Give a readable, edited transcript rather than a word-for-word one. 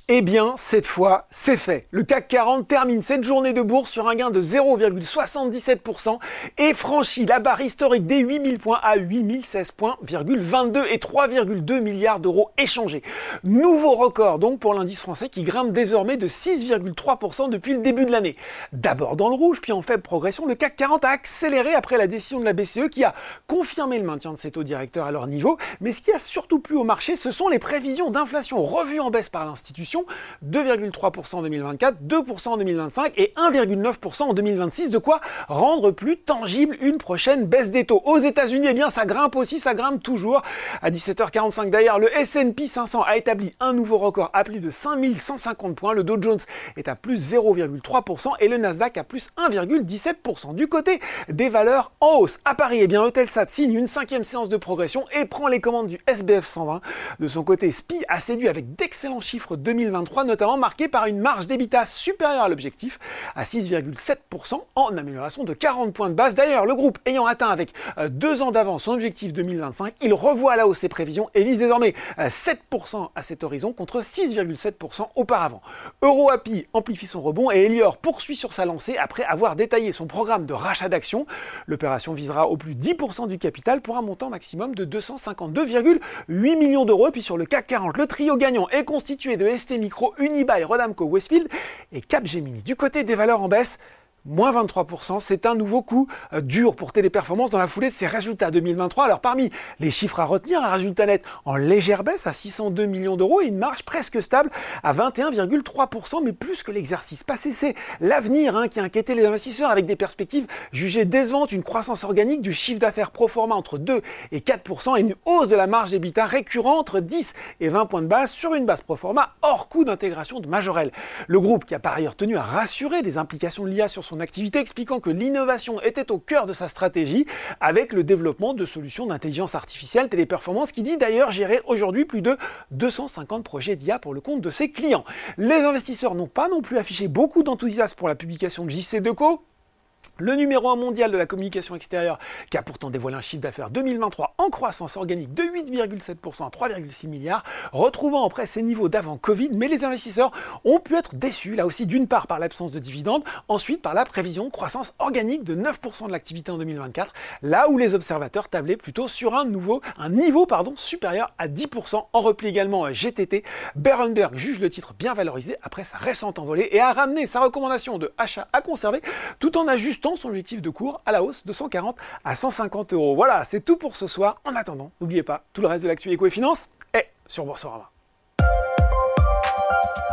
Eh bien, cette fois, c'est fait. Le CAC 40 termine cette journée de bourse sur un gain de 0,77% et franchit la barre historique des 8000 points à 8016 points,22 et 3,2 milliards d'euros échangés. Nouveau record donc pour l'indice français qui grimpe désormais de 6,3% depuis le début de l'année. D'abord dans le rouge, puis en faible progression, le CAC 40 a accéléré après la décision de la BCE qui a confirmé le maintien de ses taux directeurs à leur niveau. Mais ce qui a surtout plu au marché, ce sont les prévisions d'inflation revues en baisse par l'institution. 2,3% en 2024, 2% en 2025 et 1,9% en 2026, de quoi rendre plus tangible une prochaine baisse des taux. Aux États-Unis, eh bien ça grimpe aussi, ça grimpe toujours. À 17h45 d'ailleurs, le S&P 500 a établi un nouveau record à plus de 5150 points. Le Dow Jones est à plus 0,3% et le Nasdaq à plus 1,17%. Du côté des valeurs en hausse, à Paris, eh bien Eutelsat signe une 5e séance de progression et prend les commandes du SBF 120. De son côté, SPI a séduit avec d'excellents chiffres 2023, notamment marqué par une marge d'EBITDA supérieure à l'objectif, à 6,7% en amélioration de 40 points de base. D'ailleurs, le groupe ayant atteint avec 2 ans d'avance son objectif 2025, il revoit à la hausse ses prévisions et vise désormais 7% à cet horizon contre 6,7% auparavant. EuroAPI amplifie son rebond et Elior poursuit sur sa lancée après avoir détaillé son programme de rachat d'actions. L'opération visera au plus 10% du capital pour un montant maximum de 252,8 millions d'euros. Et puis sur le CAC 40, le trio gagnant est constitué de ST Micro, Unibail, Rodamco, Westfield et Capgemini. Du côté des valeurs en baisse, moins 23%, c'est un nouveau coup dur pour Téléperformance dans la foulée de ses résultats 2023. Alors parmi les chiffres à retenir, un résultat net en légère baisse à 602 millions d'euros et une marge presque stable à 21,3%, mais plus que l'exercice passé, c'est l'avenir qui a inquiété les investisseurs avec des perspectives jugées décevantes, une croissance organique du chiffre d'affaires pro forma entre 2 et 4% et une hausse de la marge d'EBITDA récurrente entre 10 et 20 points de base sur une base pro forma hors coût d'intégration de Majorel. Le groupe qui a par ailleurs tenu à rassurer des implications de l'IA sur son activité, expliquant que l'innovation était au cœur de sa stratégie avec le développement de solutions d'intelligence artificielle. Téléperformance qui dit d'ailleurs gérer aujourd'hui plus de 250 projets d'IA pour le compte de ses clients. Les investisseurs n'ont pas non plus affiché beaucoup d'enthousiasme pour la publication de JCDecaux. Le numéro 1 mondial de la communication extérieure, qui a pourtant dévoilé un chiffre d'affaires 2023 en croissance organique de 8,7% à 3,6 milliards, retrouvant en près ses niveaux d'avant Covid, mais les investisseurs ont pu être déçus, là aussi d'une part par l'absence de dividendes, ensuite par la prévision de croissance organique de 9% de l'activité en 2024, là où les observateurs tablaient plutôt sur un niveau supérieur à 10%. En repli également GTT, Berenberg juge le titre bien valorisé après sa récente envolée et a ramené sa recommandation de achat à conserver tout en ajustant son objectif de cours à la hausse de 140 à 150 euros. Voilà, c'est tout pour ce soir. En attendant, n'oubliez pas, tout le reste de l'actu éco et finance est sur Boursorama.